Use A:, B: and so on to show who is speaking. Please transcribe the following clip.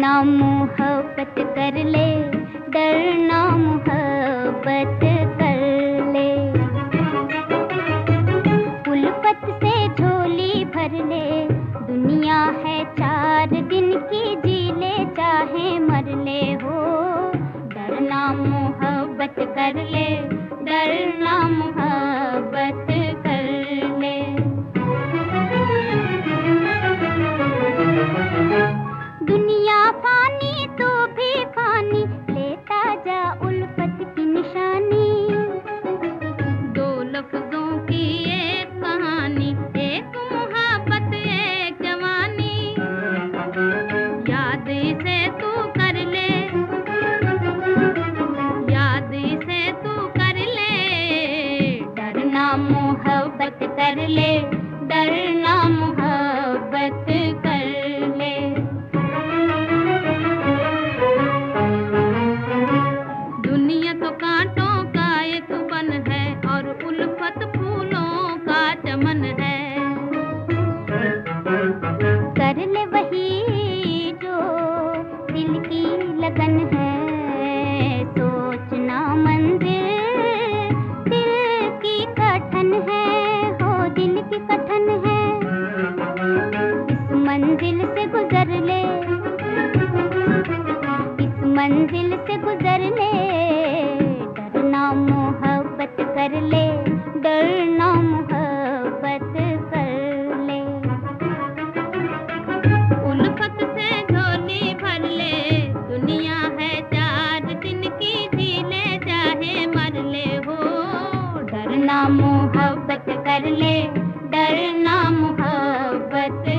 A: डरना मोहब्बत कर ले, डरना मोहब्बत कर ले। उल्फत से झोली भर ले, दुनिया है 4 दिन की, जी ले चाहे मर ले हो। डरना मोहब्बत कर ले, डरना मोहब्बत कर ले। दुनिया फानी तो भी फानी, लेता जा उल्फत की निशानी। 2 लफ्जों की एक कहानी, एक मोहब्बत एक जवानी। याद इसे तू कर ले, याद इसे तू कर ले। डरना मोहब्बत कर ले, डरना मोहब्बत कर ले। दुनिया तो कांटों का एक बन है, और उल्फत फूलों का चमन है। कर ले वही जो दिल की लगन है, सोचना मंजिल दिल की कठन है हो, दिल की कठन है। इस मंजिल से गुजर ले, इस मंजिल से गुजर ले। डरना मोहब्बत कर ले, डरना मोहब्बत कर ले। उल्फत से झोली भर ले, दुनिया है 4 दिन की, जी ले चाहे मर ले हो। डरना मोहब्बत कर ले, डरना मोहब्बत